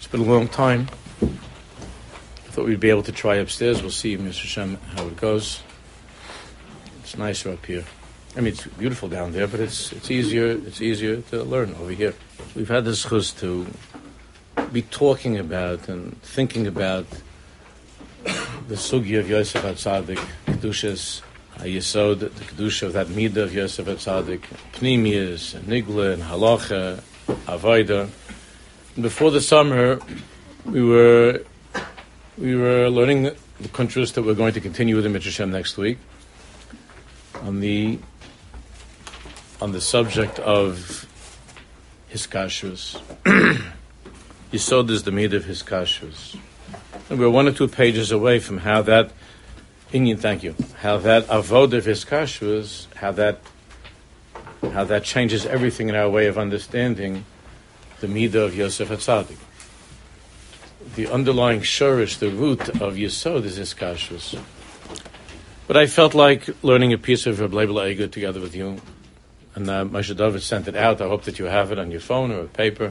It's been a long time. I thought we'd be able to try upstairs. We'll see, Mr. Shem, how it goes. It's nicer up here. I mean, it's beautiful down there, but it's easier to learn over here. We've had this chus to be talking about and thinking about the sugi of Yosef HaTzadik, Kedushas HaYesod, the Kedusha of that Midah of Yosef HaTzadik, Pnimius, and Nigla, and Halacha, Avodah. Before the summer, we were learning the countries that we're going to continue with in Mitzvah Shem next week on the subject of Hiskashrus. Yesod is the Midah of Hiskashrus. And we're 1 or 2 pages away from how that Avodah of Hiskashrus, how that changes everything in our way of understanding the Midah of Yosef HaTzadik. The underlying shorish, the root of Yesod is Hiskashrus. But I felt like learning a piece of Reb Leibel Eiger together with you. And Moshe David sent it out. I hope that you have it on your phone or a paper.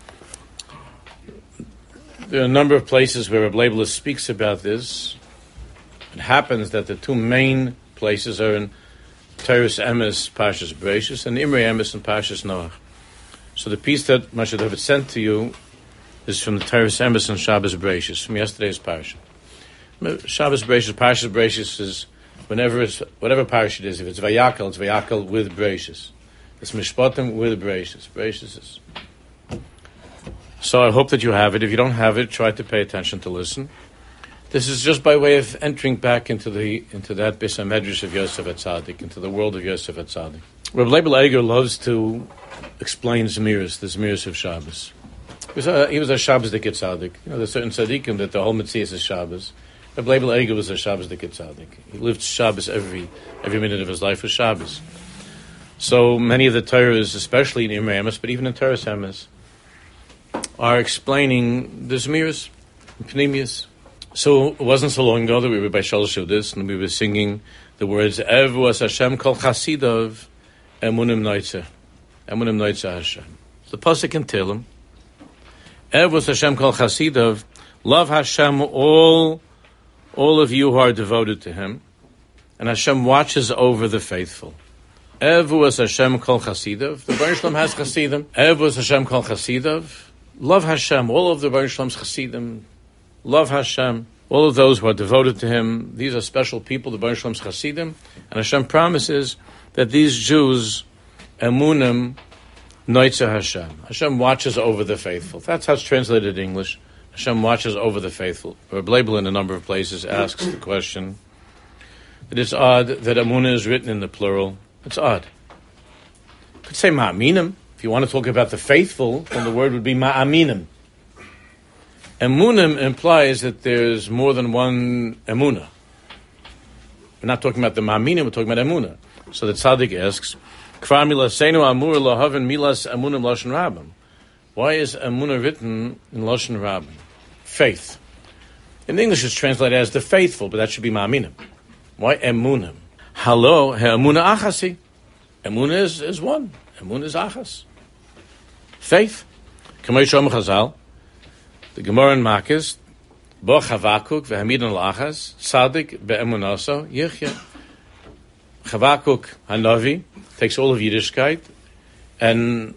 There are a number of places where Reb Leibel speaks about this. It happens that the 2 main places are in Teres Emes, Parshas Bereishis, and Imrei Emes and Parshas Noach. So the piece that Moshe David sent to you is from the Teres Emes and Shabbos Bereishis, from yesterday's parsha. Shabbos Bereishis, Parshas Bereishis is whatever parsha it is. If it's Vayakal with Bereishis. It's Mishpatim with Bereishis. Bereishis is. So I hope that you have it. If you don't have it, try to pay attention to listen. This is just by way of entering back into that Beis HaMedrash of Yosef HaTzadik, into the world of Yosef HaTzadik. Reb Leibel Eiger loves to explain Zemiros, the Zemiros of Shabbos. He was a Shabbos-dik Tzaddik. There's certain tzaddikim that the whole Metzias is Shabbos. Reb Leibel Eiger was a Shabbos-dik Tzaddik. He lived Shabbos every minute of his life was Shabbos. So many of the Torahs, especially in Imrei Emes, but even in Teres Emes, are explaining the Zemiros, Pnimius. So it wasn't so long ago that we were by Shalosh Yudis and we were singing the words Ev was Hashem kol chasidov emunim noitze Hashem. The pasuk in Tehillim, Ev was Hashem kol chasidov, love Hashem all of you who are devoted to Him, and Hashem watches over the faithful. Ev was Hashem kol chasidov. The Baruch Shalom has chasidim. Ev was Hashem kol chasidov. Love Hashem, all of the Baruch Shalom's chasidim. Love Hashem, all of those who are devoted to Him. These are special people, the Baruch Shalom's chasidim. And Hashem promises that these Jews, emunim noitze Hashem. Hashem watches over the faithful. That's how it's translated in English. Hashem watches over the faithful. Reb Leibel in a number of places asks the question that it's odd that emunah is written in the plural. It's odd. You could say ma'aminim. If you want to talk about the faithful, then the word would be ma'aminim. Emunim implies that there's more than one emunah. We're not talking about the ma'aminim, we're talking about emunah. So the tzaddik asks, Kvar milaseinu amur lahavin milas emunim lashon rabim. Why is emunah written in lashon rabim? Faith. In English it's translated as the faithful, but that should be ma'aminim. Why emunim? Halo, emunah achasi. Emunah is one. Emunah is achas. Faith. Kamei Shom Chazal. The Gemara in Makis, Bo Chavakuk v'hamidon l'achas, Tzadik be'emunaso yichya. Chavakuk Hanavi takes all of Yiddishkeit and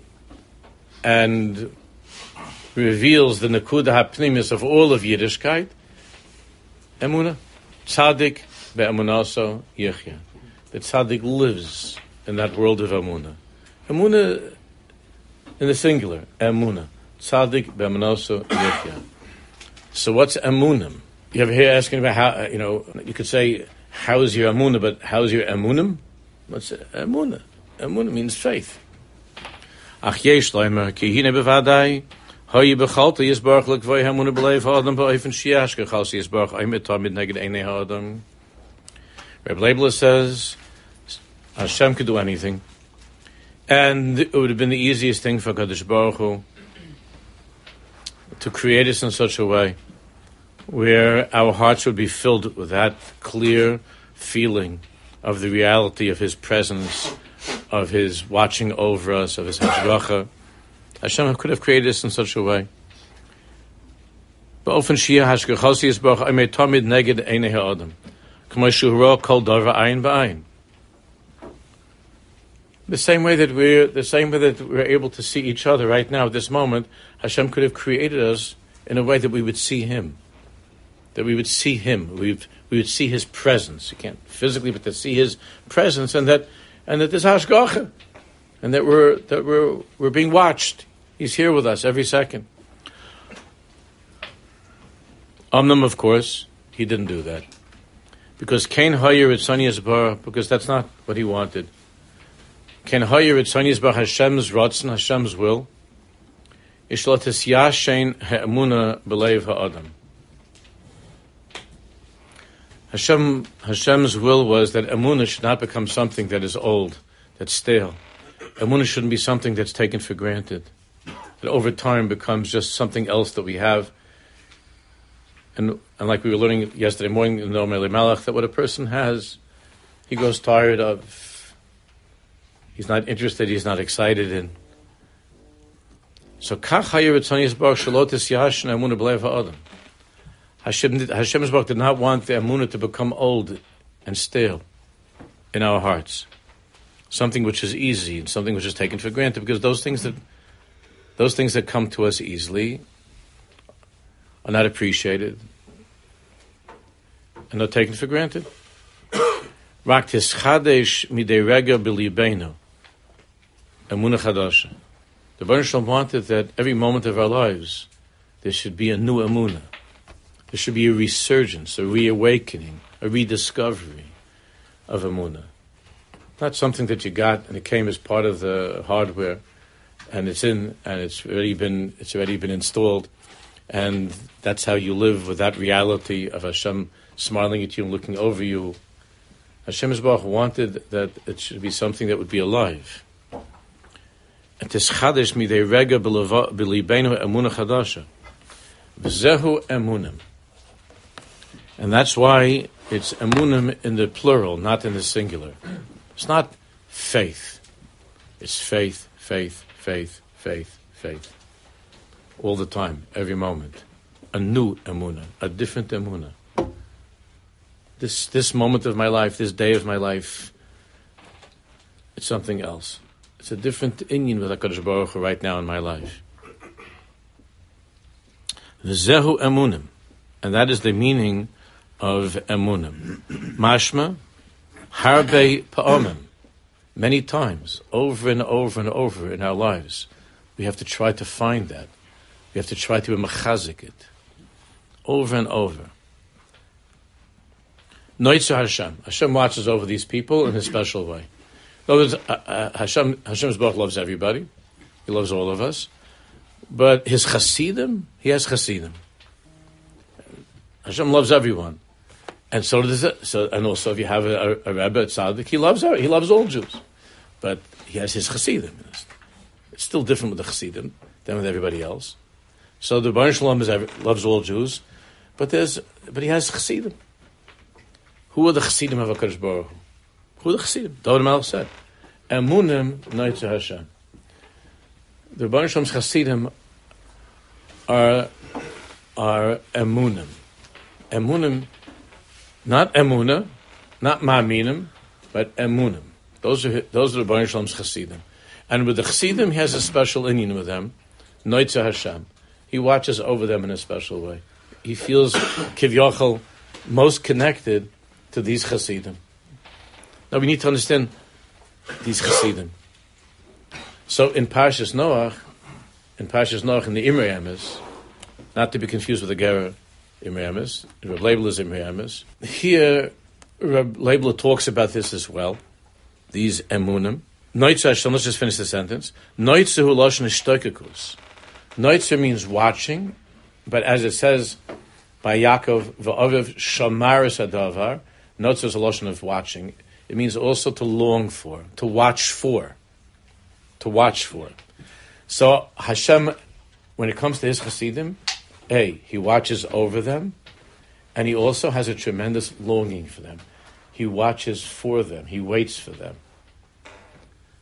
reveals the Nekuda HaPnimis of all of Yiddishkeit. Emunah. Tzadik be'emunaso yichya. The Tzadik lives in that world of Emunah. Emunah in the singular, Emunah. Tzadik be'emunaso yichya. So what's emunim? You ever hear asking about how, you could say, how's your emunah, but how's your emunim? What's emunah? Emunah means faith. Ach yesh loimer, ki hine bevadai, hoyi bechalta yisbarach lekvoi emunah belev ha'adam ba'ofen shiashka chalsi yisbarach oimet tamid neged einei ha'adam. Reb Leibel says, Hashem could do anything. And it would have been the easiest thing for Kadosh Baruch Hu to create us in such a way where our hearts would be filled with that clear feeling of the reality of His presence, of His watching over us, of His hashgacha. Hashem could have created us in such a way. באופן שיהיה השגחת יתברך עמד תמיד נגד עיני האדם, כמו שהוא רואה כל דבר עין בעין. The same way that we're able to see each other right now at this moment, Hashem could have created us in a way that we would see Him. That we would see Him. We would see His presence. You can't physically, but to see His presence, and that there's hashgacha, and that we're being watched. He's here with us every second. Amnam, of course, he didn't do that. Because Kain Hayer Ritzani Yisbar, because that's not what he wanted. Kain Hayer Ritzani Yisbar, Hashem's Ratzon, Hashem's will, Ishlatis Yashen Ha'emuna B'leiv Ha'adam. Hashem's will was that Emunah should not become something that is old, that's stale. Emunah shouldn't be something that's taken for granted. That over time becomes just something else that we have. And like we were learning yesterday morning in the Noam Malach, that what a person has, he grows tired of. He's not interested, he's not excited in. So, Kach Hayer Ritzani Yisbar Shalotis Yashin Emunah B'leiv Ha'adam. Hashem Yisbarach did not want the Emunah to become old and stale in our hearts. Something which is easy and something which is taken for granted, because those things that come to us easily are not appreciated and not taken for granted. Rak tischadesh midei rega b'libeinu emunah chadasha. The Baruch Shalom wanted that every moment of our lives there should be a new emunah. There should be a resurgence, a reawakening, a rediscovery of emunah. Not something that you got and it came as part of the hardware, and it's already been installed. And that's how you live with that reality of Hashem smiling at you and looking over you. Hashem Yisbarach wanted that it should be something that would be alive. And tischadesh midei rega b'libeinu emunah chadasha. V'zehu emunim. And that's why it's emunim in the plural, not in the singular. It's not faith. It's faith, faith, faith, faith, faith. All the time, every moment. A new emunah, a different emunah. This moment of my life, this day of my life, it's something else. It's a different inyan with HaKadosh Baruch Hu right now in my life. V'zehu emunim. And that is the meaning of emunim. Mashma, harbe pa'omim. Many times, over and over and over in our lives, we have to try to find that. We have to try to be mechazik it. Over and over. Noitzu Hashem. Hashem watches over these people in a special way. In other words, Hashem's Baruch loves everybody. He loves all of us. But his chassidim, he has chassidim. Hashem loves everyone. And so does it. And also if you have a Rebbe at Tzaddik, he loves all Jews. But he has his chassidim. It's still different with the chassidim than with everybody else. So the Baruch Shalom loves all Jews, but he has chassidim. Who are the chassidim of HaKadosh Baruch Hu? Who are the chassidim? David Melech said, Emunim noitzu Hashem. The Baruch Shalom's chassidim are emunim. Emunim, not emunah, not ma'aminim, but emunim. Those are the Baruch Shalom's chassidim. And with the chassidim, he has a special inyan with them, noitzu Hashem. He watches over them in a special way. He feels kivyachol most connected to these chassidim. Now we need to understand these chassidim. So in Parshas Noach, in the Imrei Emes, not to be confused with the Gerer Imrei Emes, Reb Leibel is Imrei Emes. Here, Reb Leibel talks about this as well. These emunim. Noitzu Hashem. Let's just finish the sentence. Noitzu hu lashon shtoikekus. Noitzer means watching, but as it says by Yaakov, v'aviv shamaris hadavar, noitzer is a lotion of watching. It means also to long for, to watch for. So Hashem, when it comes to his chassidim, he watches over them, and he also has a tremendous longing for them. He watches for them. He waits for them.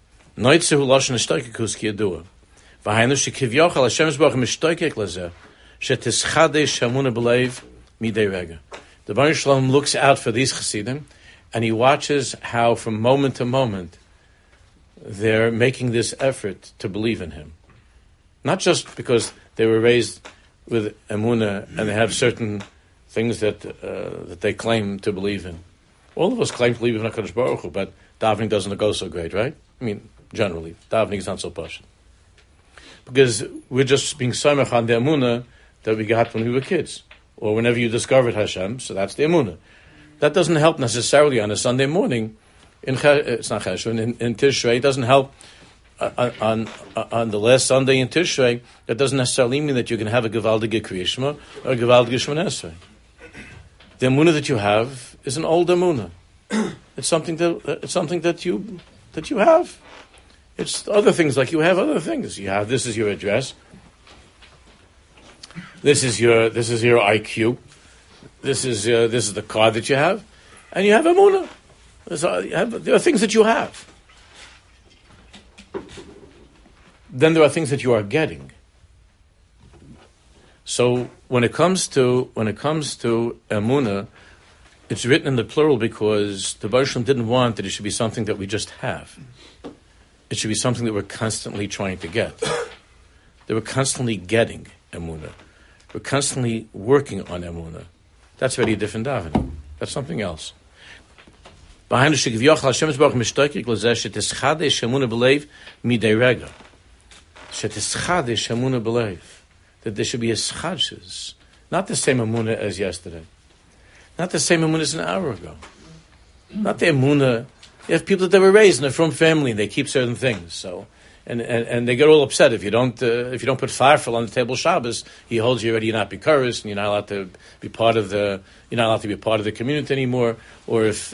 Noitzer hu lashon shtoikekus ki yadua. V'hainu shekivyachal Hashem Yisbarach mishtoikek lezeh Shetischadesh Hamuna B'leiv Midei Rega. The Baruch Shalom looks out for these Chassidim, and he watches how from moment to moment they're making this effort to believe in him. Not just because they were raised with Emunah and they have certain things that they claim to believe in. All of us claim to believe in HaKadosh Baruch Hu, but davening doesn't go so great, right? I mean, generally, davening is not so posh. Because we're just being samech on the Emunah that we got when we were kids, or whenever you discovered Hashem, so that's the Emunah. That doesn't help necessarily on a Sunday morning. It's not Cheshvan, in Tishrei. It doesn't help on the last Sunday in Tishrei. That doesn't necessarily mean that you can have a Gevaldige Kriya Shema or a Gevaldige Shemona Esrei. The Emunah that you have is an old Emunah. It's something that you have. It's other things like you have other things. You have, this is your address. This is your IQ. This is the car that you have, and you have Emunah. There are things that you have. Then there are things that you are getting. So when it comes to Emunah, it's written in the plural because the Baruch Shalom didn't want that it should be something that we just have. It should be something that we're constantly trying to get. That we're constantly getting Emunah. We're constantly working on Emunah. That's very different davening. That's something else. Behind the Shekivyoch Hashem Yisbarach Mishtoikik L'zeh Shetischadesh Emunah B'leiv Midei Rega. Shetischadesh Emunah B'leiv. That there should be a schadshus. Not the same Emunah as yesterday. Not the same Emunah as an hour ago. Not the Emunah. You have people that they were raised in a frum family and they keep certain things. So, and they get all upset if you don't put farfel on the table Shabbos. He holds you already. You're not bikuris, and you're not allowed to be part of the. You're not allowed to be part of the community anymore. Or if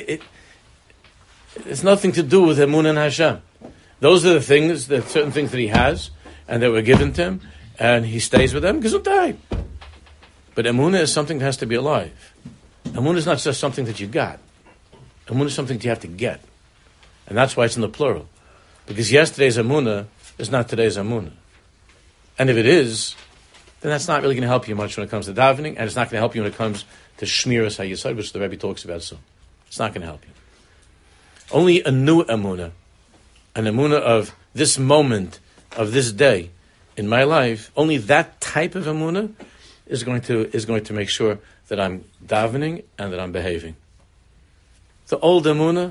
it's nothing to do with Emunah and Hashem. Those are the things, the certain things that he has and that were given to him, and he stays with them. Gesundheit. But Emunah is something that has to be alive. Emunah is not just something that you got. Emunah is something that you have to get. And that's why it's in the plural. Because yesterday's Emunah is not today's Emunah. And if it is, then that's not really going to help you much when it comes to davening, and it's not going to help you when it comes to Shmiras HaYesod, which the Rebbe talks about soon. It's not going to help you. Only a new Emunah, an Emunah of this moment, of this day in my life, only that type of Emunah is going to make sure that I'm davening and that I'm behaving. The old Emunah,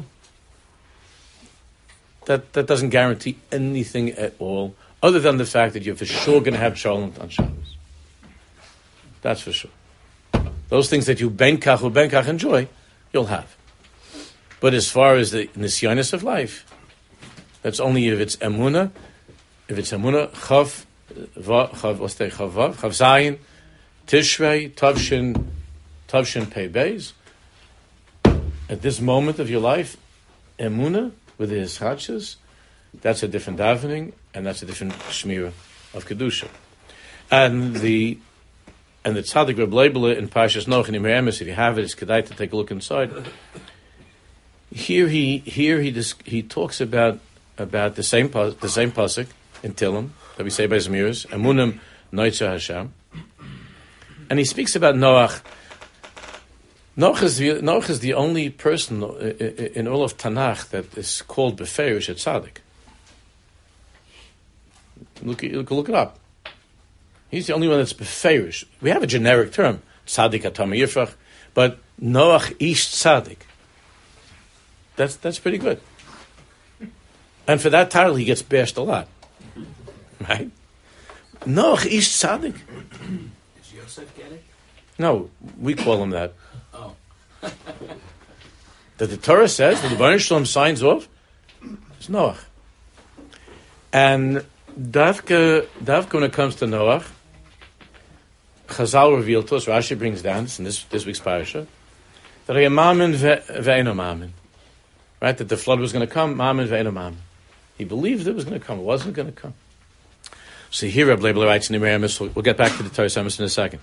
that doesn't guarantee anything at all, other than the fact that you're for sure going to have shalom on Shabbos. That's for sure. Those things that you benkach enjoy, you'll have. But as far as the nisyonis of life, that's only if it's Emunah. If it's Emunah, Chav Zayin, Tishrei, Tavshin Pei Beis. At this moment of your life, Emunah with his chachas, that's a different davening, and that's a different shmira of kedusha. And the tzaddik Reb Leibele in Parshas Noach in Imrei Emes, if you have it, it's kedai to take a look inside. Here he talks about the same pasuk in Tillim that we say by Zemiros, Emunim Noitza Hashem, and he speaks about Noach. Noach is the only person in all of Tanakh that is called Beferish at Tzaddik. Look it up. He's the only one that's Beferish. We have a generic term, Tzaddik Atam Yifrach, but Noach Ish Tzaddik. That's pretty good. And for that title, he gets bashed a lot. Right? Noach Ish Tzaddik. Did Yosef get it? No, we call him that. Oh. That the Torah says, that the Baruch Shalom signs off, it's Noach. And Davka when it comes to Noach, Chazal revealed to us, Rashi brings down, this in this week's parasha, that a mamin ve'eno mamin. Right? That the flood was going to come, mamin ve'eno mamin. He believed it was going to come. It wasn't going to come. So here Reb Leibele writes in Imrei Emes, we'll get back to the Torah Emes in a second.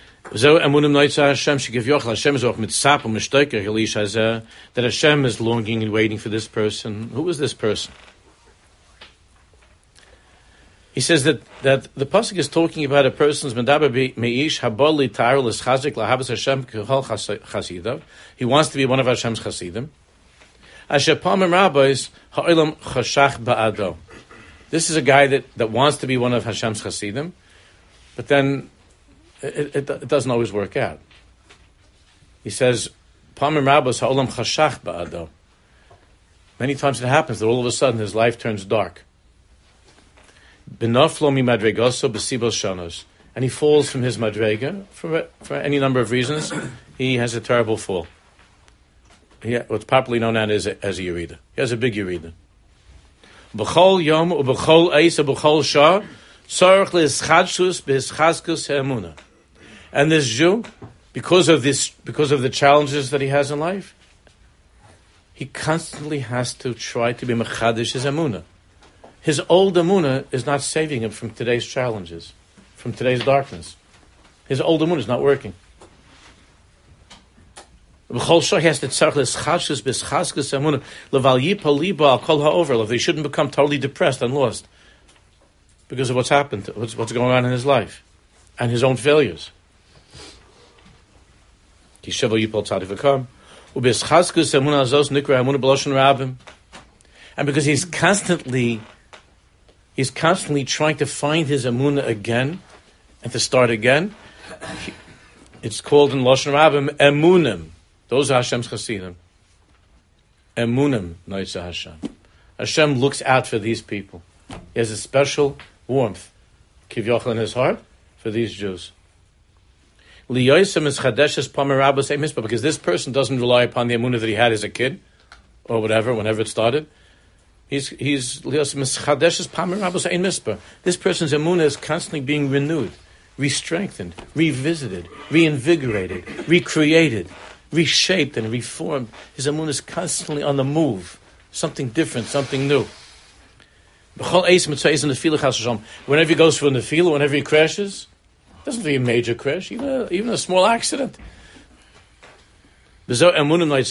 That Hashem is longing and waiting for this person. Who is this person? He says that the pasuk is talking about a person's medaber meish habol litar l'schazik lahabas Hashem k'chol chasidav. He wants to be one of Hashem's chasidim. Asher pamim rabbis ha'olam chashach ba'ado. This is a guy that wants to be one of Hashem's chasidim, but then it doesn't always work out. He says pamim rabbis ha'olam chashach ba'ado. Many times it happens that all of a sudden his life turns dark. And he falls from his madrega for any number of reasons. He has a terrible fall. What's popularly known as a yerida. He has a big yerida. B'chol yom u'b'chol eis u'b'chol shah tzarich le'eschadshus b'eschazkus ha'emuna. And this Jew, because of the challenges that he has in life, he constantly has to try to be mechadish his emunah. His old emunah is not saving him from today's challenges, from today's darkness. His old emunah is not working. He has to they shouldn't become totally depressed and lost because of what's happened, what's going on in his life, and his own failures. And because he's constantly trying to find his emunah again and to start again. It's called in Lashon Rabbim emunim. Those are Hashem's chasidim. Emunim, noitza Hashem. Hashem looks out for these people. He has a special warmth, kivyochel in his heart, for these Jews. Liyoisem is chadeshes pamer rabbos ein mispah, because this person doesn't rely upon the emunah that he had as a kid, or whatever, whenever it started. This person's emunah is constantly being renewed, re-strengthened, revisited, reinvigorated, recreated, reshaped, and reformed. His emunah is constantly on the move, something different, something new. Whenever he goes for a nefila, whenever he crashes, it doesn't be a major crash, even a small accident. This guy believes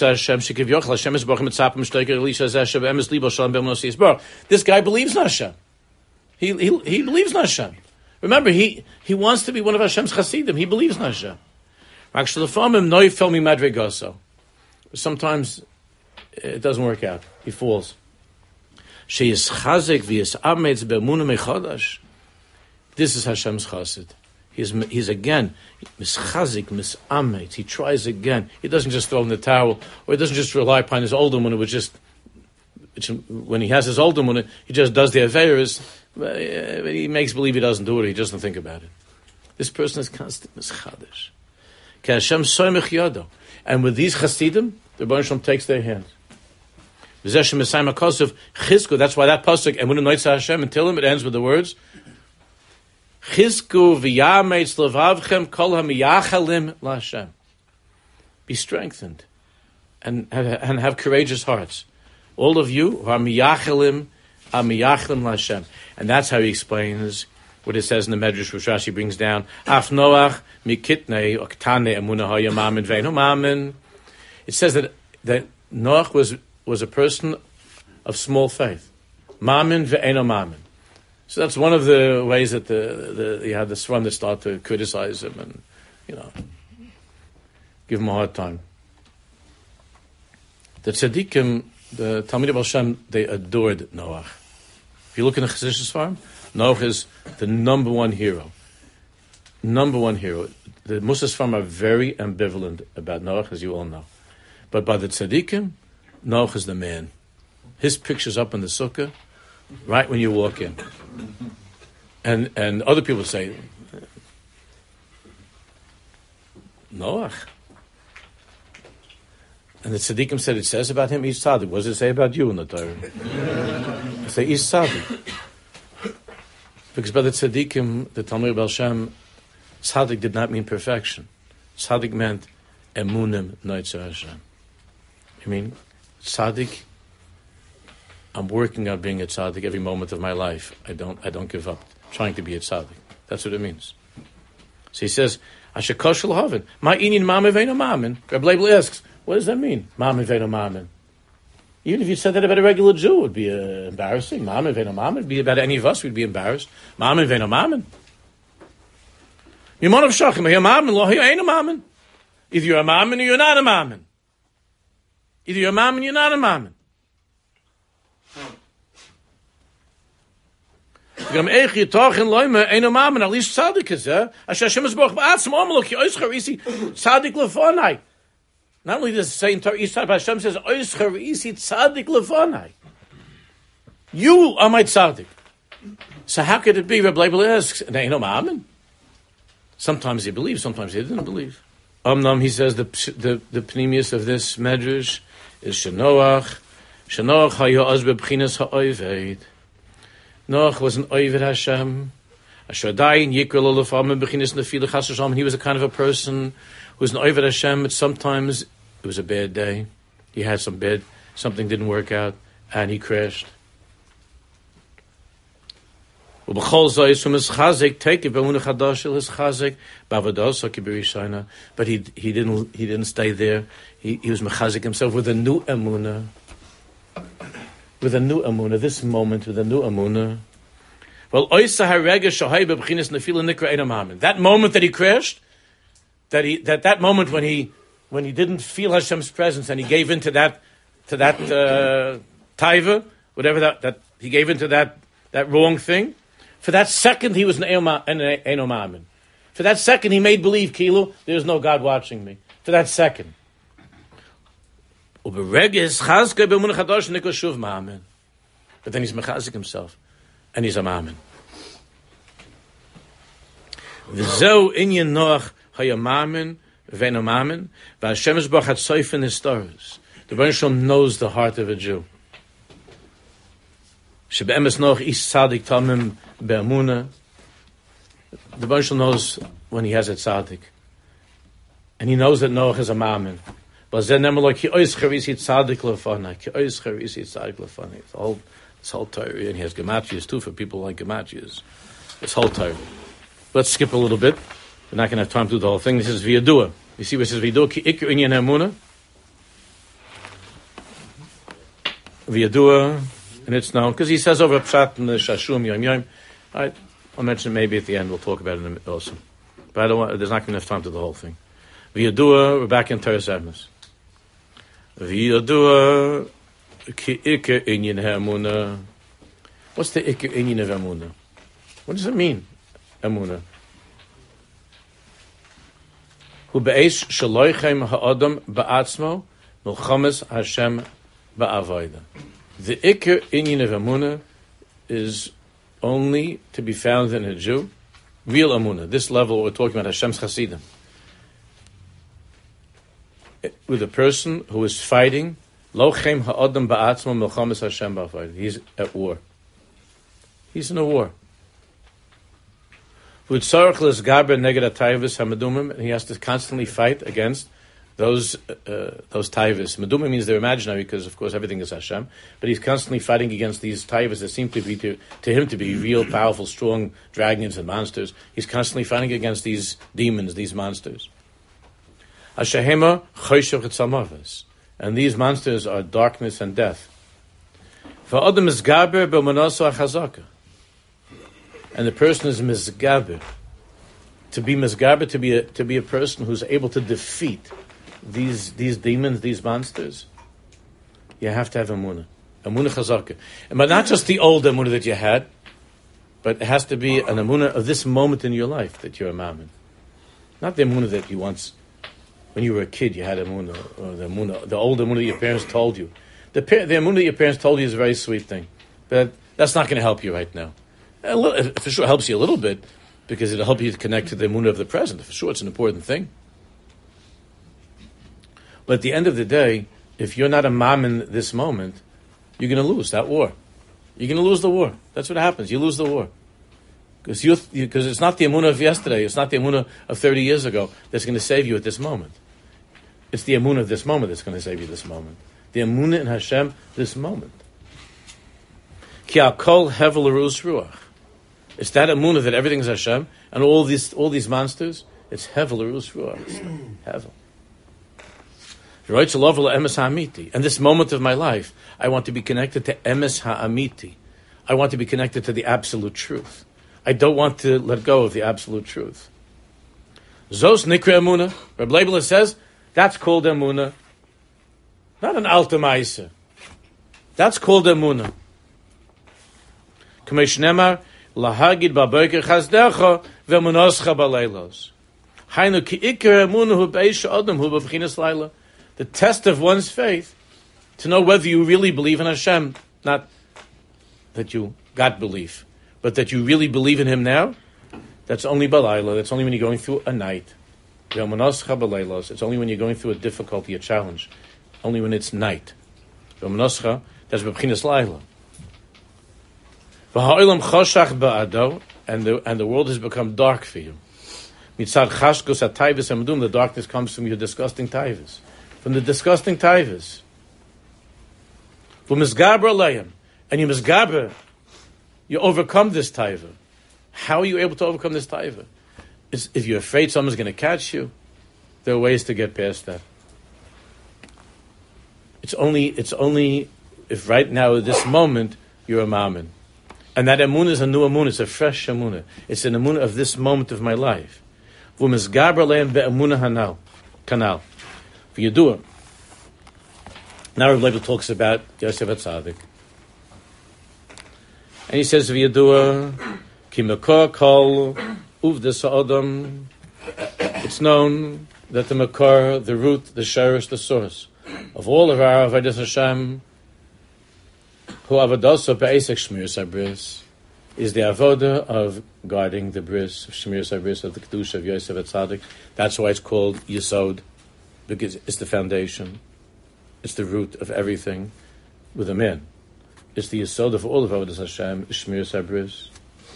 in Hashem. He believes in Hashem. Remember, he wants to be one of Hashem's chasidim. He believes in Hashem. Sometimes it doesn't work out. He falls. This is Hashem's chasid. He's again mischazik, misamet. He tries again. He doesn't just throw in the towel, or he doesn't just rely upon his older one, which when he has his older one, he just does the affairs. He makes believe he doesn't do it. He doesn't think about it. This person is constant mischadish. And with these chasidim, the Rebbeinu Shalom takes their hand. That's why that pasuk and when Hashem until him it ends with the words. Chizku v'yameitz levavchem kol hamiyachalim laHashem. Be strengthened and have courageous hearts. All of you who are miyachalim laHashem. And that's how he explains what it says in the Medrash, which Rashi brings down. Af Noach mikitnei oktane emunah hayamamin ve'eno mamin. It says that Noach was a person of small faith. Mamin ve'eno mamin. So that's one of the ways that you had this one that start to criticize him and, give him a hard time. The tzaddikim, the Talmidei Baal Shem, they adored Noach. If you look in the Chassidus farm, Noach is the number one hero. Number one hero. The Musas farm are very ambivalent about Noach, as you all know. But by the tzaddikim, Noach is the man. His picture's up in the sukkah, right when you walk in. And other people say, Noach. And the tzaddikim said, it says about him, he's tzaddik. What does it say about you in the Torah? They say, he's tzaddik. Because by the tzaddikim, the Talmidei Baal Shem, tzaddik did not mean perfection. Tzaddik meant emunim noitza Hashem. I mean, tzaddik, I'm working on being a tzaddik every moment of my life. I don't give up trying to be a tzaddik. That's what it means. So he says, Asher koshel haven. Ma inin mamen ve'eno mamen. Rabbi Leibel asks, what does that mean? Mamen ve'eno mamen. Even if you said that about a regular Jew, it would be embarrassing. Mamen ve'eno mamen. It would be about any of us, we'd be embarrassed. Mamen ve'eno mamen. Yimon of Shachim, you're mamen, lo you're a mamen. Either you're a mamen or you're not a mamen. Either you're a mamen or you're not a mamen. Gam eich yitachin loime eino mamen, at least tzaddik is, Asher Hashem is boch ba'atzim, omelok, yois charisi, tzaddik lefonai. Not only does it say in Torah, Hashem says, yois charisi, tzaddik lefonai. You are my tzaddik. So how could it be, Reb Leibel asks, eino mamen? Sometimes he believed, sometimes he didn't believe. He says the pneumius of this medrash is Shenoach. Shenoach haya'az bebchinas ha'oived. Noach was an oived Hashem. Asher dayin yikra lo lefamim b'chinas nefila chas v'shalom. He was a kind of a person who was an oived Hashem, but sometimes it was a bad day. He had something didn't work out, and he crashed. But he didn't stay there. He was mechazik himself with a new emunah. With a new emunah, this moment with a new emunah. Well, that moment that he crashed, that moment when he didn't feel Hashem's presence and he gave into that taiva, whatever that he gave into that wrong thing. For that second, he was an Eino Mamen. For that second, he made believe, Kilu, there's no God watching me. For that second. But then he's mechazik himself. And he's a Mamen. V'zeu inyan Noach haya Mamen, v'eino Mamen, v'Hashem Yisborach had soif in his stars. The Rebbeinu Shalom knows the heart of a Jew. Shebe'emes Noach ish tzadik tamim be'amuna. The Rebbeinu Shalom knows when he has a tzaddik. And he knows that Noach is a mamen. But then like ki ois charisi tzaddik lefanai. Ki ois charisi tzaddik lefanai. This whole Torah. And he has gematrias too for people like gematrias. This whole Torah. Let's skip a little bit. We're not going to have time to do the whole thing. This is v'yadua. You see where it says v'yadua? Ki ikr inyan emuna. V'yadua. And it's known, because he says over Pshat in the Shashum Yom Yom. I'll mention it maybe at the end, we'll talk about it also. But there's not going to be enough time to do the whole thing. V'yadua, we're back in Teres Emes. V'yadua, ki ikar inyan ha'emunah. What's the ikar inyan of emunah? What does it mean, emunah? Hu be'esh shaloichem ha'adam ba'atzmo, milchames Hashem ba'avodah. The Iker Inyan of Amunah is only to be found in a Jew, real Amunah. This level we're talking about Hashem's Chasidim. With a person who is fighting, Lochem ha'adam ba'atzmo milchames Hashem ba'avodah. He's at war. He's in a war. With Tzarech l'sgaber neged ha'tayvus ha'medumim, and he has to constantly fight against those taivas. Meduma means they're imaginary because, of course, everything is Hashem. But he's constantly fighting against these taivas that seem to be to him to be real, powerful, strong dragons and monsters. He's constantly fighting against these demons, these monsters. Ashahema choshech etzamavas, and these monsters are darkness and death. Va'adam mizgaber b'manaso achazaka, and the person is mizgaber. To be mizgaber, to be a person who's able to defeat these demons, these monsters, you have to have emunah chazaka. But not just the old emunah that you had, but it has to be an emunah of this moment in your life that you're a mammon. Not the emunah that you once, when you were a kid, you had emunah, or the old emunah that your parents told you. The emunah that your parents told you is a very sweet thing, but that's not going to help you right now. It for sure helps you a little bit, because it'll help you to connect to the emunah of the present. For sure, it's an important thing. But at the end of the day, if you're not a mom in this moment, you're going to lose that war. You're going to lose the war. That's what happens. You lose the war. Because it's not the emunah of yesterday. It's not the emunah of 30 years ago that's going to save you at this moment. It's the emunah of this moment that's going to save you this moment. The emunah in Hashem, this moment. Ki akol hevel arus ruach. It's that emunah that everything is Hashem, and all these monsters, it's hevel arus ruach. It's hevel. And this moment of my life, I want to be connected to emes ha'amiti. I want to be connected to the absolute truth. I don't want to let go of the absolute truth. Zos nikra emuna. Reb Leibler says, that's called emuna. Not an alta ma'isa. That's called emuna. K'meish nemar, lahagid ba'boker chazdecha ve'munoscha ba'leilos. Hainu ki ikar emuna hu b'eish adam hu b'bchinas laila. The test of one's faith, to know whether you really believe in Hashem, not that you got belief, but that you really believe in Him now, that's only balayla. That's only when you're going through a night. It's only when you're going through a difficulty, a challenge. Only when it's night. That's b'chinas laila. And the world has become dark for you. The darkness comes from your disgusting taivas. From the disgusting taivas. And you misgaber, you overcome this taiva. How are you able to overcome this taiva? If you're afraid someone's going to catch you, there are ways to get past that. It's only if right now, at this moment, you're a mammon. And that emunah is a new emunah, it's a fresh emunah. It's an emunah of this moment of my life. Kanal. For Yedua. Now Reb Leibler talks about Yosef HaTzadik. And he says, V'Yedua, Ki Mekor Kol Uvda Sa'odam. It's known that the Mekor, the root, the shirish, the source of all of our Avodas Hashem, Hu Avodaso Be'esek Shmiras HaBris, is the avoda of guarding the bris, of Shmiras HaBris, of the Kedusha of Yosef HaTzadik. That's why it's called Yesod, because it's the foundation. It's the root of everything with a man. It's the Yesod of all of Avodas Hashem, Shmiras HaBris.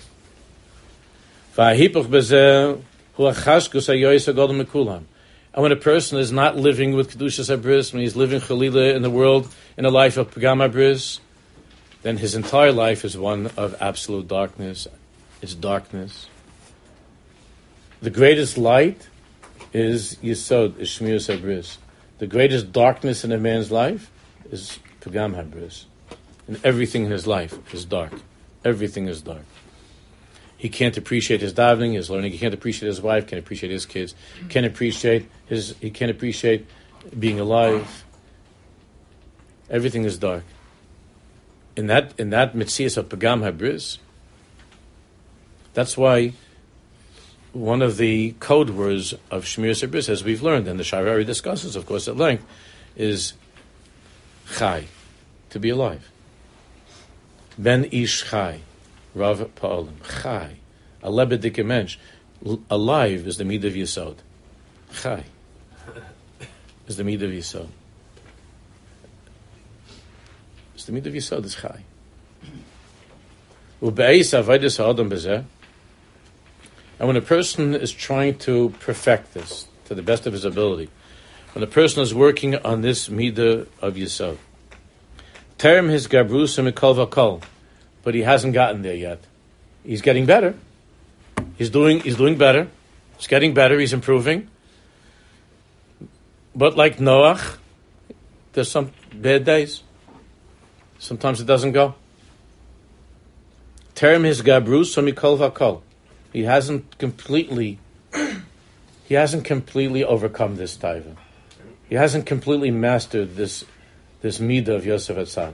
And when a person is not living with Kedushas HaBris, when he's living Chalila in the world, in a life of Pagam HaBris, then his entire life is one of absolute darkness. It's darkness. The greatest light is Yesod, is Shmiras HaBris. The greatest darkness in a man's life is Pagam HaBris. And everything in his life is dark. Everything is dark. He can't appreciate his davening, his learning. He can't appreciate his wife, can't appreciate his kids. He can't appreciate being alive. Everything is dark. In that Metzias of Pagam HaBris, that's why one of the code words of Shmiras HaBris, as we've learned, and the Sha'arari discusses, of course, at length, is Chai, to be alive. Ben Ish Chai, Rav Pa'olim, Chai, a lebedik mensch. Alive is the Midah of Yesod. Chai is the Midah of Yesod. It's the Midah of Yesod is Chai. And when a person is trying to perfect this to the best of his ability, when a person is working on this Midah of Yesod, term his gabrus mikol v'kol, but he hasn't gotten there yet. He's getting better. He's doing better. He's getting better. He's improving. But like Noach, there's some bad days. Sometimes it doesn't go. Terem his gabrus mikol v'kol. He hasn't completely overcome this taiva. He hasn't completely mastered this midah of Yosef HaTzadik.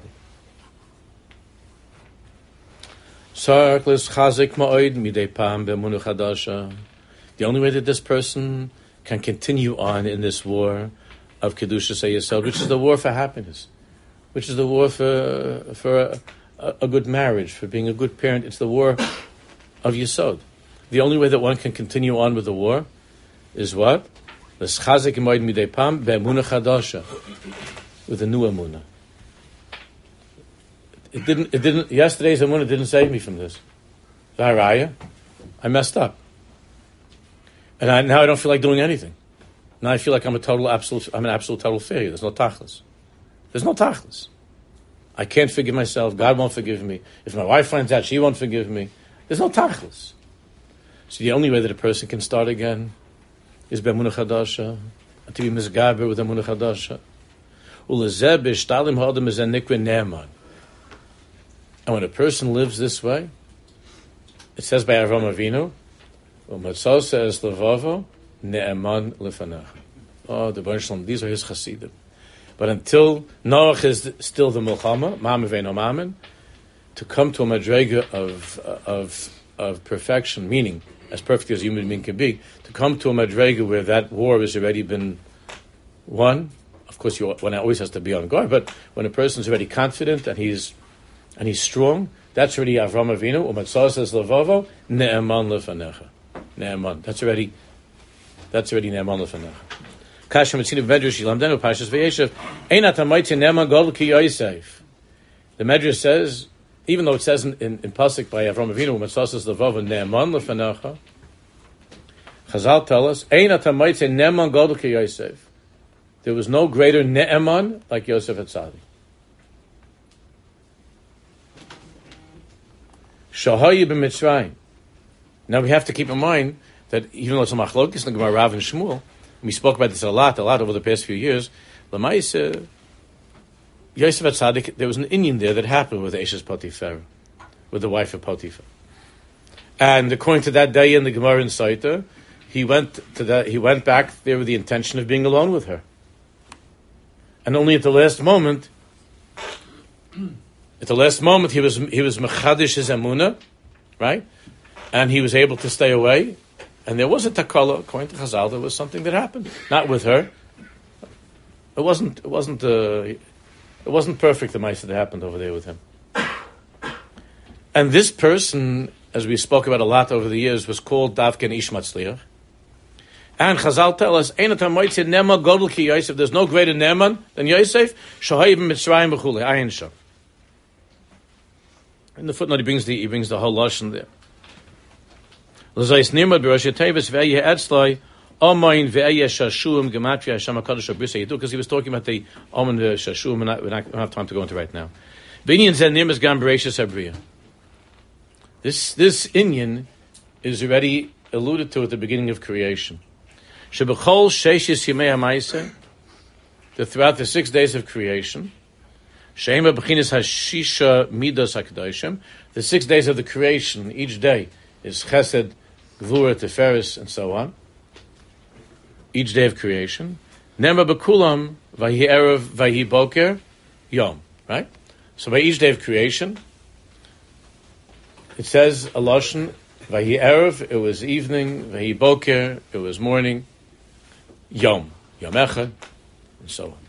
The only way that this person can continue on in this war of Kedushas HaYesod, which is the war for happiness, which is the war for a good marriage, for being a good parent. It's the war of Yesod. The only way that one can continue on with the war is what? With a new emunah. It didn't. Yesterday's emunah didn't save me from this. I messed up, and now I don't feel like doing anything. Now I feel like I'm an absolute total failure. There's no tachlis. There's no tachlis. I can't forgive myself. God won't forgive me. If my wife finds out, she won't forgive me. There's no tachlis. So the only way that a person can start again is b'emunah chadasha, and to be misgaber with Emunah Chadasha. Ulezeh b'shtalim ha'adam is a nikra ne'eman. And when a person lives this way, it says by Avram Avinu, U'matzah says levavo ne'eman lefanecha. Oh, the Baruch Shalom, these are his chassidim. But until Noach is still the Milchama, Ma'am Aveinu Mammon, to come to a madrega of perfection, meaning as perfect as a human being can be, to come to a madrega where that war has already been won. Of course, one always has to be on guard, but when a person is already confident and he's strong, that's already Avram Avinu. Umatzah says levavo ne'eman lefanecha. Ne'eman. That's already ne'eman lefanecha. Kasha Metzina Medrash Yilamdenu Pashas Vayeshev Einat Hamaytzin Ne'eman Gadol Ki Yosef. The Medrash says, even though it says in pasuk by Avram Avinu, Umatzah says levavo ne'eman lefanecha, Chazal tell us Einat Hamaytzin Ne'eman Gadol Ki Yosef. There was no greater ne'eman like Yosef Hatzadi. Shahayi b'Mitzrayim. Now we have to keep in mind that even though it's a machlokes in the Gemara Rav and Shmuel, we spoke about this a lot over the past few years. L'maisa, Yosef Hatzadi, there was an Indian there that happened with Eshes Potiphar, with the wife of Potiphar. And according to that day in the Gemara in Saita, he went back there with the intention of being alone with her. And only at the last moment, he was mechadish his emunah, right? And he was able to stay away. And there was a takala, according to Chazal, there was something that happened, not with her. It wasn't perfect, the ma'aseh that happened over there with him. And this person, as we spoke about a lot over the years, was called Davken Ish Matzliach. And Chazal tell us, there's no greater Ne'eman than Yosef. In the footnote, he brings the whole lashon there. Because he was talking about the Omen Shashum, and we don't have time to go into right now. This Inyan is already alluded to at the beginning of creation. That throughout the 6 days of creation, the 6 days of the creation, each day is Chesed, Gvura, Tiferes, and so on. Each day of creation. Nema bekulam vahi erev vahi boker yom. Right? So by each day of creation, it says a lashon vahi erev, it was evening, vahi boker, it was morning, yom echad, and so on.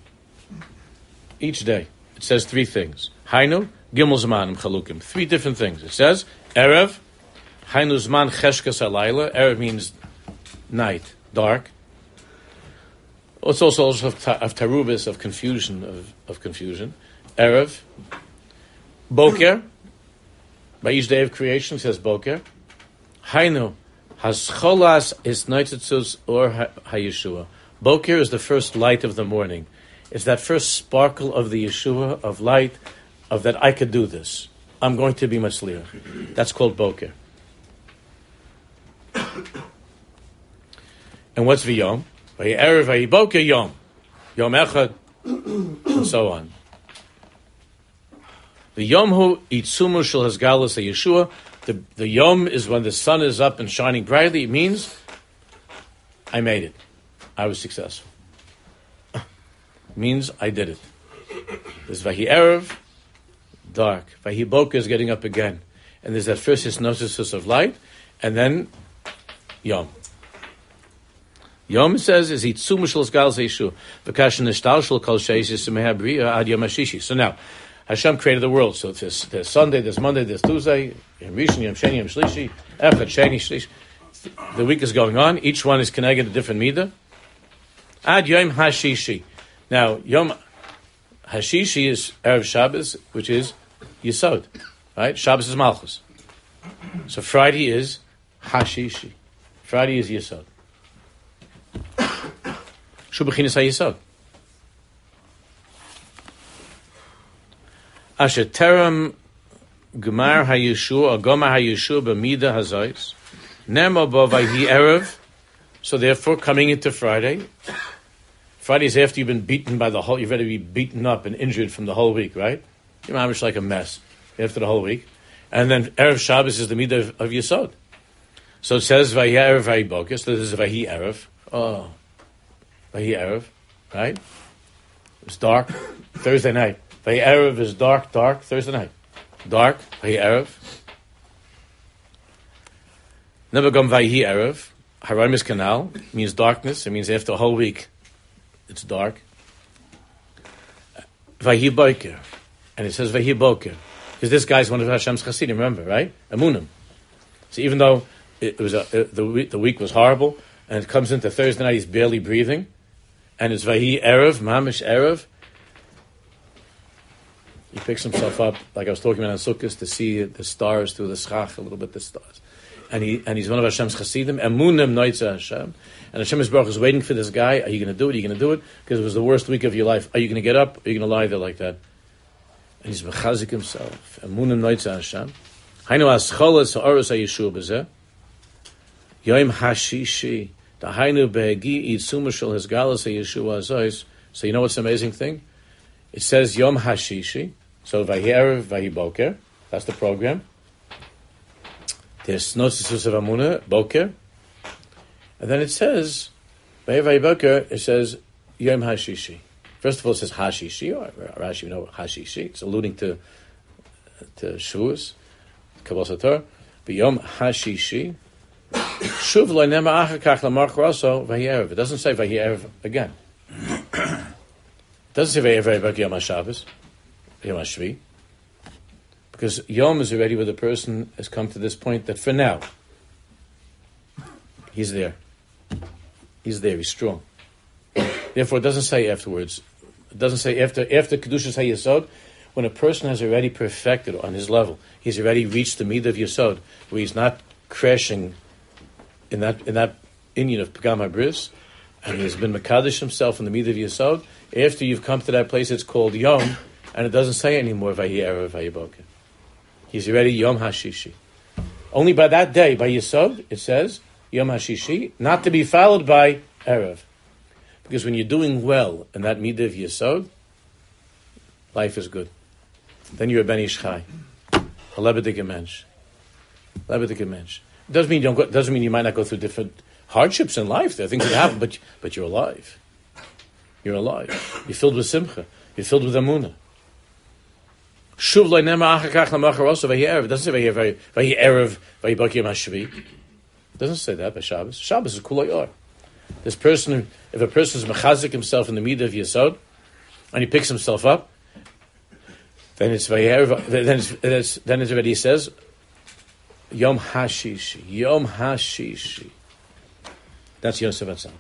Each day, it says three things. Hainu, gimel zmanim chalukim. Three different things. It says, Erev, Hainu zman cheshkas halayla. Erev means night, dark. It's also of tarubis, of confusion, of confusion. Erev, boker, by each day of creation, it says boker. Hainu, hascholas is noitzetzus or hayeshua. Boker is the first light of the morning. It's that first sparkle of the Yeshua, of light, of that I could do this. I'm going to be Matzliach. That's called Boker. And what's V'yom? V'ye'erev v'yiboker Yom. Yom Echad, and so on. The Yom Hu Itzumu Shel Hasgalus Yeshua. The Yom is when the sun is up and shining brightly. It means I made it. I was successful. Means I did it. There's Vahi Erev, dark. Vahi Boker is getting up again. And there's that first hypnosis of light, and then Yom. Yom, it says, is Itzumu Shel Hasgalus Yeshua. V'kash Nishtal Shel Kol Sheishis Meha B'riya Ad Yom HaShishi. So now, Hashem created the world. So there's Sunday, there's Monday, there's Tuesday, Yom Rishon, Yom Sheni, Yom Shlishi, Echad, Sheni, Shlish. The week is going on. Each one is connected a different midah. Ad Yom HaShishi. Now, Yom Hashishi is Erev Shabbos, which is Yesod. Right? Shabbos is Malchus. So Friday is Hashishi. Friday is Yesod. Shubachinis HaYesod. Asher Terem Gemar HaYeshua, or Gomar HaYeshua, B'mida HaZois, Nemo Bo Vayhi Erev, So therefore, coming into Friday is after you've been beaten by the whole, you've already been beaten up and injured from the whole week, right? You're mamish like a mess after the whole week. And then Erev Shabbos is the midah of Yesod. So it says, Vahi Erev, Vahi Boker. So this is Vahi Erev. Oh, Vahi Erev, right? It's dark. Thursday night. Vahi Erev is dark, Thursday night. Dark, Vahi Erev. Never gone Vahi Erev. Haramis Canal means darkness. It means after a whole week, it's dark. Vahi Boker. And it says Vahi Boker. Because this guy's one of Hashem's Chassidim, remember, right? Amunim. So even though it was the week was horrible, and it comes into Thursday night, he's barely breathing, and it's Vahi Erev, Mamish Erev, he picks himself up, like I was talking about on Sukkot, to see the stars through the schach, a little bit the stars. And he's one of Hashem's Chassidim, Amunim Noitza Hashem. And Hashem Baruch is waiting for this guy. Are you going to do it? Are you going to do it? Because it was the worst week of your life. Are you going to get up? Are you going to lie there like that? And he's mechazik himself. Amunim Noitza Hashem. Hainu Ascholas Ha'oros HaYeshua B'zeh. Yom Hashishi. Dahainu Behegi Yitzuma Shel Hizgalas HaYeshua Azois. So you know what's the amazing thing? It says Yom Hashishi. So Vahi Erev, Vahi Boker. That's the program. There's Notisus of Amunah, Boker. And then it says, Vahi Boker, it says Yom Hashishi. First of all, it says Hashishi, or Rashi, you know, Hashishi. It's alluding to Shavuos, Kabbalah Sator. But Yom Hashishi. Shuv lo nema achakach lamar charaso Vahi Erev. It doesn't say Vahi Erev again. It doesn't say Vahi Erev Boker Yom HaShabbos, Yom HaShvi. Because Yom is already where the person has come to this point that for now, he's there. He's there, he's strong. Therefore, it doesn't say afterwards. It doesn't say after Kedushas HaYesod, when a person has already perfected on his level, he's already reached the midah of Yesod, where he's not crashing in that inyan of Pagam HaBris, and he's been Mekadosh himself in the midah of Yesod. After you've come to that place, it's called Yom, and it doesn't say anymore Vahi Erev, Vahi Boker. He's already Yom Hashishi. Only by that day, by Yesod, it says Yom Hashishi, not to be followed by Erev. Because when you're doing well in that midah of Yesod, life is good. Then you're a Ben Ish Chai, a lebedik mensch. Lebedik mensch. It doesn't mean you might not go through different hardships in life. There are things that happen, but you're alive. You're alive. You're filled with simcha. You're filled with amunah. Shuv lo nema achakach lamachar also Vahi Erev. It doesn't say Vahi Erev, Vahi Boker Yom HaShvi. It doesn't say that by Shabbos. Shabbos is kulay or. This person, if a person is mechazik himself in the midah of Yesod, and he picks himself up, then it's Vahi Erev. Then it's already says Yom Hashishi. Yom Hashishi. That's Yosef Atzal.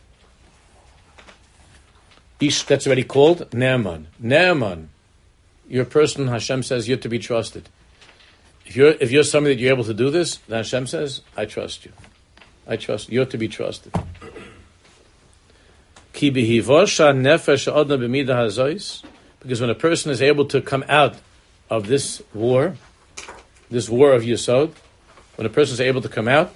That's already called Ne'eman. Ne'eman. You're a person, Hashem says, you're to be trusted. If you're somebody that you're able to do this, then Hashem says, I trust you. I trust you. You're to be trusted. Ki b'hivosha nefesh adna b'midah hazois. Because when a person is able to come out of this war of Yesod, when a person is able to come out,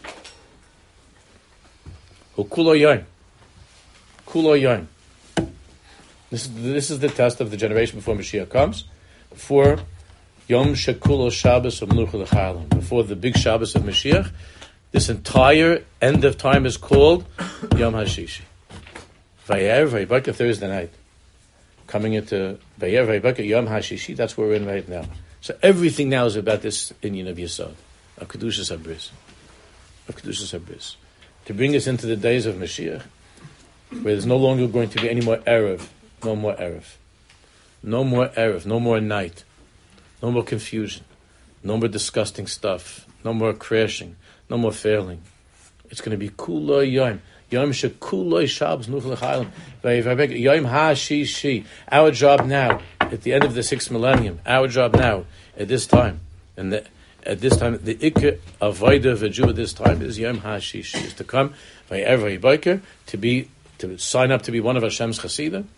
kulo yoim. Kulo yoim. This is the test of the generation before Mashiach comes, before Yom Shekulo Shabbos of Menucha L'Chayalim, before the big Shabbos of Mashiach. This entire end of time is called Yom HaShishi. Vayer, Vayibaka, Thursday night. Coming into Vayer, Vayibaka, Yom HaShishi, that's where we're in right now. So everything now is about this inyan of Yesod, of Kedushas HaBris. Of Kedushas HaBris. To bring us into the days of Mashiach, where there's no longer going to be any more Erev. No more Erev. No more Erev. No more night. No more confusion. No more disgusting stuff. No more crashing. No more failing. It's going to be Kuloi Yom. Yom Shekuloi Shabbos Nuch L'Chayim. Yom HaShishi. Our job now, at the end of the 6th millennium, our job now, at this time, at this time, the Ikka Avodah of a Jew at this time is Yom HaShishi, is to come by every biker to sign up to be one of Hashem's Chassidim.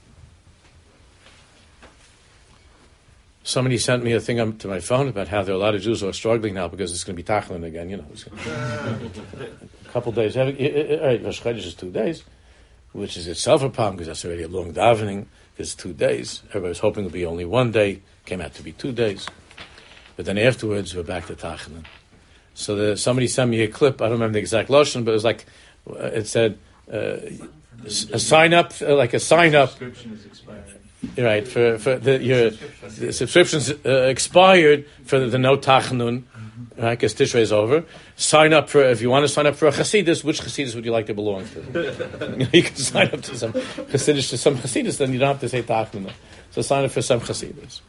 Somebody sent me a thing to my phone about how there are a lot of Jews who are struggling now because it's going to be Tachlin again, you know. a couple days. All right, Rosh Chodesh is 2 days, which is itself a problem because that's already a long davening. It's 2 days. Everybody was hoping it would be only 1 day. Came out to be 2 days. But then afterwards, we're back to Tachanun. So somebody sent me a clip. I don't remember the exact lashon, but it was like it said a sign up, like a sign up. Subscription is expired. Right, your subscription's expired for the no Tachanun, right? Because Tishrei is over. Sign up if you want to sign up for a Chassidus. Which Chassidus would you like to belong to? You can sign up to some Chassidus, then you don't have to say Tachanun. So sign up for some Chassidus.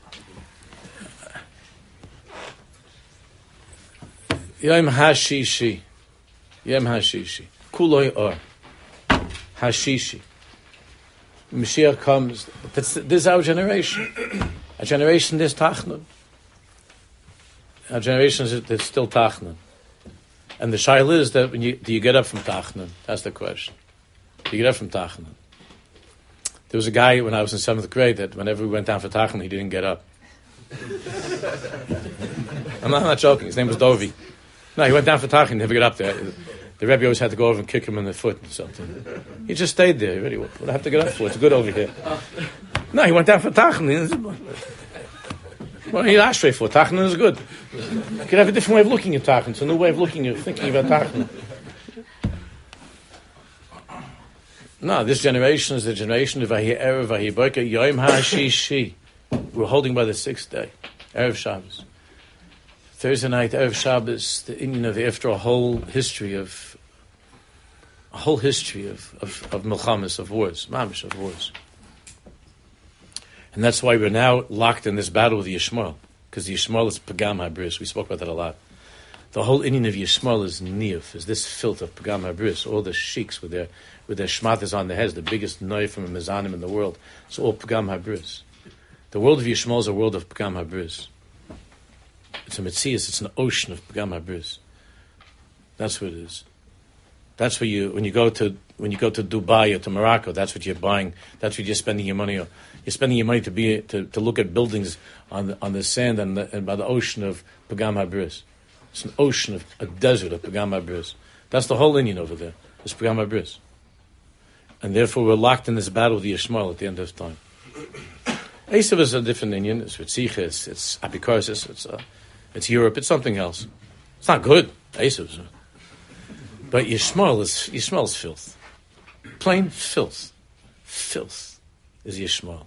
Yom Hashishi, Kuloi Or, Hashishi. Mashiach comes. This is our generation. Our generation is Tachnun. Our generation is still Tachnun. And the shaila is that do you get up from Tachnun? That's the question. Do you get up from Tachnun? There was a guy when I was in 7th grade that whenever we went down for Tachnun, he didn't get up. I'm not joking. His name was Dovi. No, he went down for Tachnun, he never got up there. The Rebbe always had to go over and kick him in the foot or something. He just stayed there. Really, what do I have to get up for? It's good over here. No, he went down for Tachanun. Well, he's ashtray for Tachanun is good. You could have a different way of looking at Tachanun. It's a new way of looking at thinking about Tachanun. No, this generation is the generation of Vahi Erev, Vahi Boker, Yom HaShishi. We're holding by the 6th day, Erev Shabbos. Thursday night, Erev Shabbos, the Indian of after a whole history of milchamas, of wars, mamish, of wars. And that's why we're now locked in this battle with Yishmael, because the Yishmael is Pagam HaBris. We spoke about that a lot. The whole Indian of Yishmael is Niyuf, is this filth of Pagam HaBris, all the sheiks with their shmatas on their heads, the biggest knife from a mezanim in the world. It's all Pagam HaBris. The world of Yishmael is a world of Pagam HaBris. It's a metzias, it's an ocean of Pagam HaBris. That's what it is. That's where when you go to Dubai or to Morocco, that's what you're buying. That's what you're spending your money on. You're spending your money to look at buildings on the sand and by the ocean of Pagam HaBris. It's an ocean of a desert of Pagam HaBris. That's the whole Indian over there. It's Pagam HaBris. And therefore we're locked in this battle with Yishmael at the end of time. Esav is a different Indian. It's Ritzicha, it's Apikorsis, it's Europe, it's something else. It's not good. Esav. But Yishmael is filth. Plain filth. Filth is Yishmael.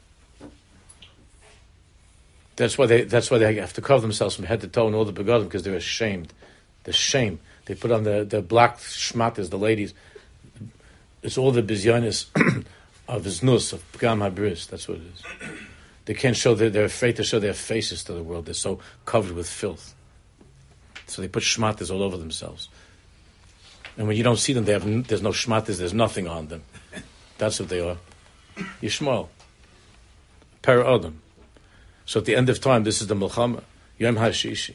That's why they have to cover themselves from head to toe in all the begodim, because they're ashamed. The shame. They put on the black shmatas, the ladies. It's all the bizyonis of Znus, of Pagam HaBris. That's what it is. They can't show they're afraid to show their faces to the world. They're so covered with filth. So they put shmatas all over themselves. And when you don't see them, there's no shmatas, there's nothing on them. That's what they are. Yishmael. Para Adam. So at the end of time, this is the Milchama. Yom HaShishi.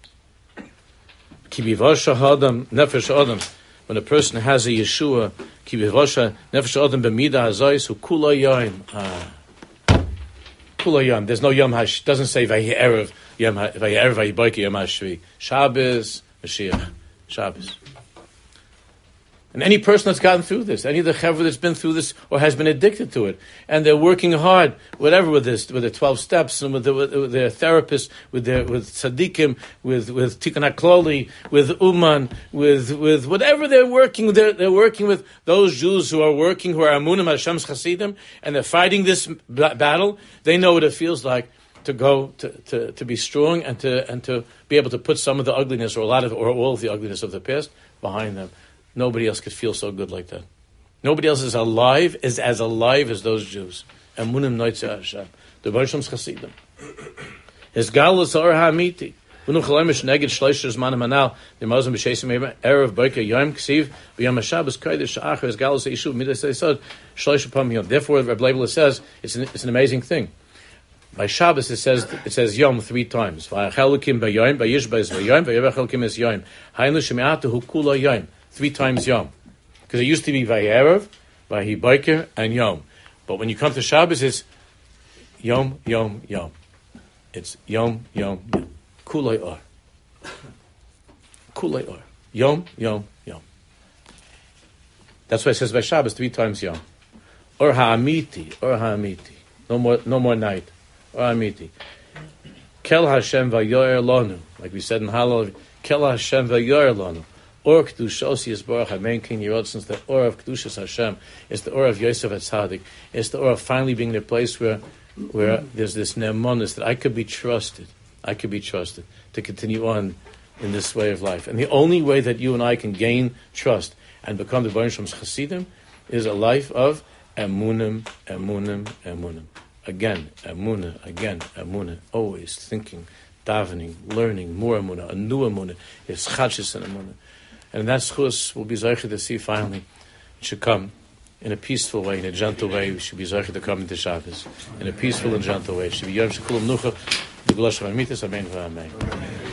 Ki bivasha Adam, nefesh Adam. When a person has a Yeshua, Ki bivasha nefesh Adam b'mida hazayis hu kula yom. Kula yom. There's no Yom HaShishi. Doesn't say Vahi Erev, Vahi Boker, Yom HaShishi. Shabbos, Mashiach. Shabbos. And any person that's gotten through this, any of the chevra that's been through this or has been addicted to it, and they're working hard, whatever with this, with the 12 steps, and with their therapists, with tzaddikim, with tikkun hakloli, with uman, with whatever they're working, they're working with those Jews who are amunim Hashem's chasidim, and they're fighting this battle. They know what it feels like to go to be strong and to be able to put some of the ugliness or all of the ugliness of the past behind them. Nobody else could feel so good like that. Nobody else is as alive as those Jews. Emunim Noitzeh Hashem. The Barshom's Chasidim. His galus or ha'amiti. Unu chalemish neged shleisher zmanim anal. The Muslim b'sheisim erev boker yom ksiv b'yom haShabbos kodesh sha'achar his galus yishuv midas yisod shleisher pam yom. Therefore, Reb Leibler says it's an amazing thing. By Shabbos it says Yom 3 times. V'achelukim b'yom v'yishbez b'yom v'yavachelikim es yom. Haynu shemi'atu kula yom. 3 times Yom. Because it used to be Vayerev, Vahi Boker, and Yom. But when you come to Shabbos, it's Yom, Yom, Yom. It's Yom, Yom, Yom. Kulei Or. Kulei Or. Yom, Yom, Yom. That's why it says by Shabbos 3 times Yom. Or ha'amiti. No more night. Or ha'amiti. Kel Hashem v'yoyer lonu. Like we said in Hallel, Kel Hashem v'yoyer lonu. Or Kedushos Yisborach HaMein King Yerod, since the Or of Kedushas Hashem is the Or of Yosef HaTzadik. It's the Or of finally being the place where there's this ne'emonis that I could be trusted to continue on in this way of life. And the only way that you and I can gain trust and become the Baruch Shem's Chasidim is a life of emunim. Again, emunah. Always thinking, davening, learning more emunah, a new emunah. It's chadshis and emunah. And that schus will be zeicher to see finally. It should come in a peaceful way, in a gentle way. We should be zeicher to come into Shabbos in a peaceful and gentle way. It should be Yom Shekulam Nucha, the Golosh Amitis, Amen v'Amen.